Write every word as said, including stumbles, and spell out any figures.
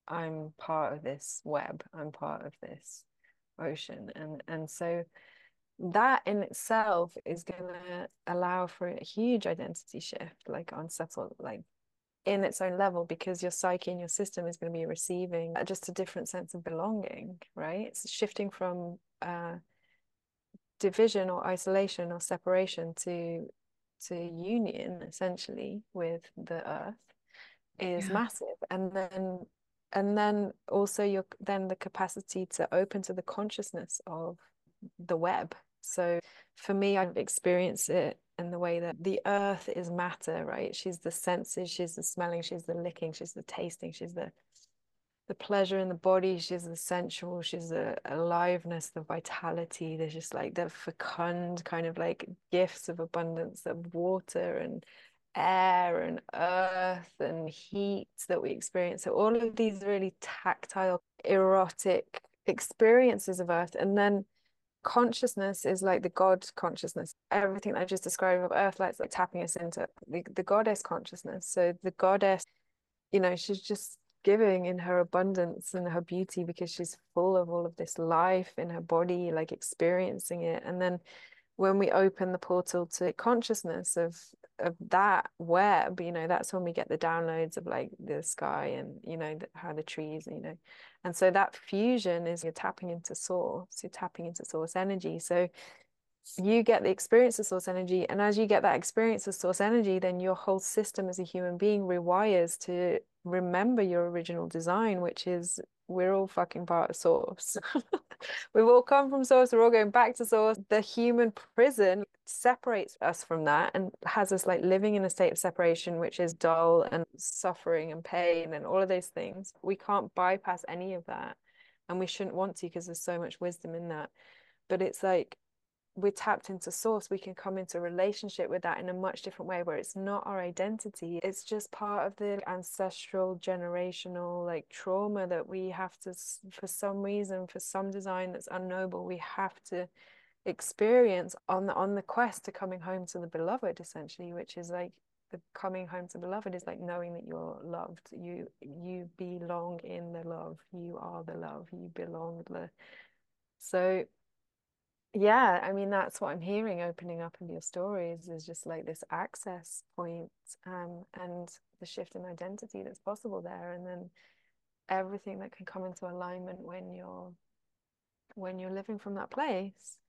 I'm part of this web, I'm part of this ocean. And and so that in itself is gonna allow for a huge identity shift, like on subtle, like in its own level, because your psyche and your system is going to be receiving just a different sense of belonging, right? It's shifting from uh, division or isolation or separation to to union essentially with the earth is Yeah. massive. And then and then also your then the capacity to open to the consciousness of the web. So for me, I've experienced it in the way that the earth is matter, right? She's the senses, she's the smelling, she's the licking, she's the tasting, she's the the pleasure in the body, she's the sensual, she's the aliveness, the vitality. There's just like the fecund kind of like gifts of abundance of water and air and earth and heat that we experience. So all of these really tactile, erotic experiences of earth. And then consciousness is like the God consciousness. Everything I just described of earth, like, like tapping us into the, the goddess consciousness. So the goddess, you know, she's just giving in her abundance and her beauty because she's full of all of this life in her body, like experiencing it. And then when we open the portal to consciousness of of that web, you know, that's when we get the downloads of like the sky and, you know, the, how the trees, you know. And so that fusion is you're tapping into source, you're tapping into source energy. So you get the experience of source energy, and as you get that experience of source energy, then your whole system as a human being rewires to remember your original design, which is we're all fucking part of source. We've all come from source, we're all going back to source. The human prison separates us from that and has us like living in a state of separation, which is dull and suffering and pain and all of those things. We can't bypass any of that, and we shouldn't want to because there's so much wisdom in that. But it's like we're tapped into source, we can come into relationship with that in a much different way where it's not our identity. It's just part of the ancestral generational like trauma that we have to, for some reason, for some design that's unknowable, we have to experience on the on the quest to coming home to the beloved, essentially, which is like the coming home to beloved is like knowing that you're loved. You you belong in the love. You are the love. You belong the so yeah, I mean, that's what I'm hearing opening up in your stories is just like this access point, um, and the shift in identity that's possible there, and then everything that can come into alignment when you're when you're living from that place.